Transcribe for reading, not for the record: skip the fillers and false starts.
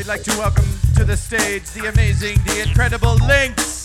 like to welcome to the stage the amazing, the incredible Lynx.